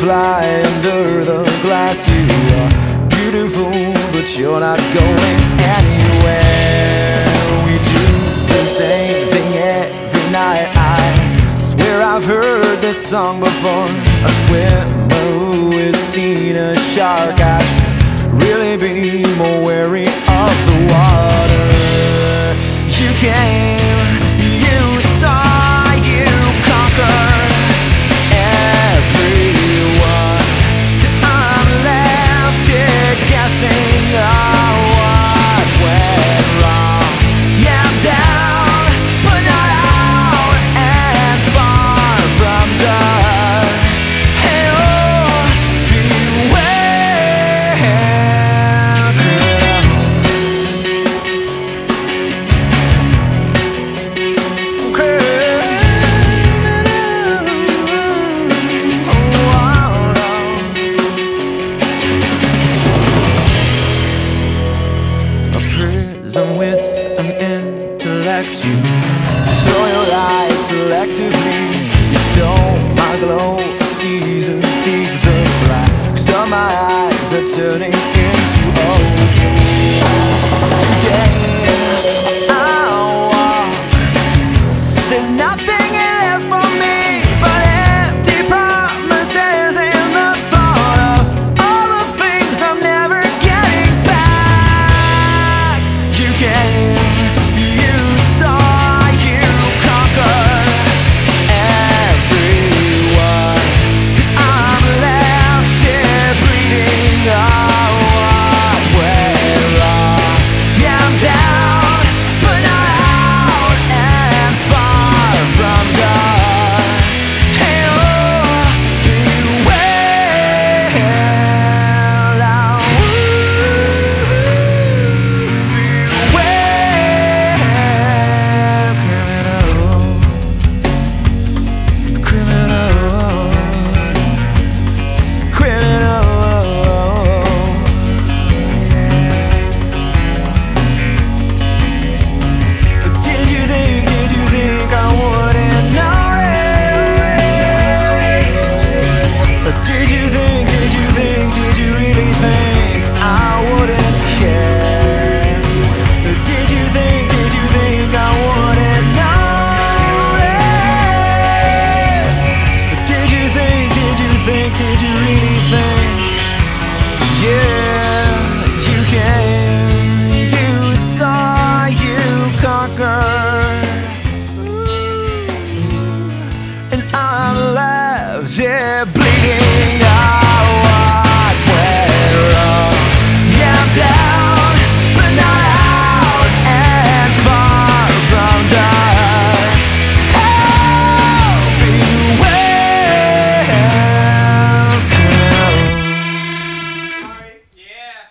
fly under the glass. You are beautiful, but you're not going anywhere. We do the same thing every night. I swear I've heard this song before. A swimmer who has seen a shark, I should really be more wary of the water. You came, you saw, you conquered everyone. I'm left here guessing what went wrong. Yeah, I'm down, but not out, and far from done. Hey, oh, beware, criminal. Prison with an intellect. You throw your light selectively. You stole my glow, a seasoned thief. The blacks of my eyes are turning into opals. Today I walk, there's nothing left for me but empty promises and the thought of all the things I'm never getting back. You came, you saw, you conquered everyone. I'm left here bleeding. Oh, what went wrong? Yeah, I'm down, but not out, and far from done. Hey, oh, beware now. Beware, criminal, criminal, criminal. Did you think I wouldn't notice? Did you really think I wouldn't care? Did you think I wouldn't notice? Did you really think? Yeah, you came, you saw, you conquered, and I'm left here bleeding.